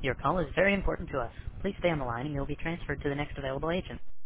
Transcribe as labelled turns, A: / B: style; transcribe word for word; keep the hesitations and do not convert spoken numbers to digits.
A: Your call is very important to us. Please stay on the line and you'll be transferred to the next available agent.